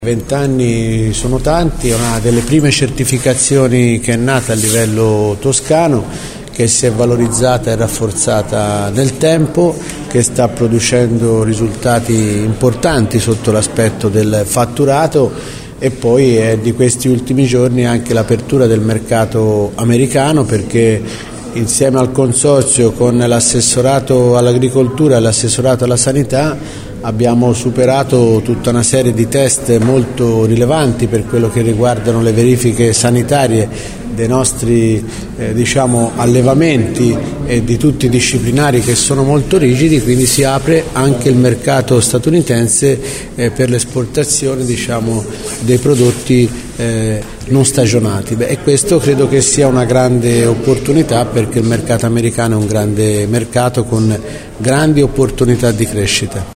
20 anni sono tanti, è una delle prime certificazioni che è nata a livello toscano, che si è valorizzata e rafforzata nel tempo, che sta producendo risultati importanti sotto l'aspetto del fatturato, e poi è di questi ultimi giorni anche l'apertura del mercato americano, perché insieme al consorzio con l'assessorato all'agricoltura e l'assessorato alla sanità abbiamo superato tutta una serie di test molto rilevanti per quello che riguardano le verifiche sanitarie dei nostri allevamenti e di tutti i disciplinari, che sono molto rigidi, quindi si apre anche il mercato statunitense per l'esportazione dei prodotti non stagionati. E questo credo che sia una grande opportunità, perché il mercato americano è un grande mercato con grandi opportunità di crescita.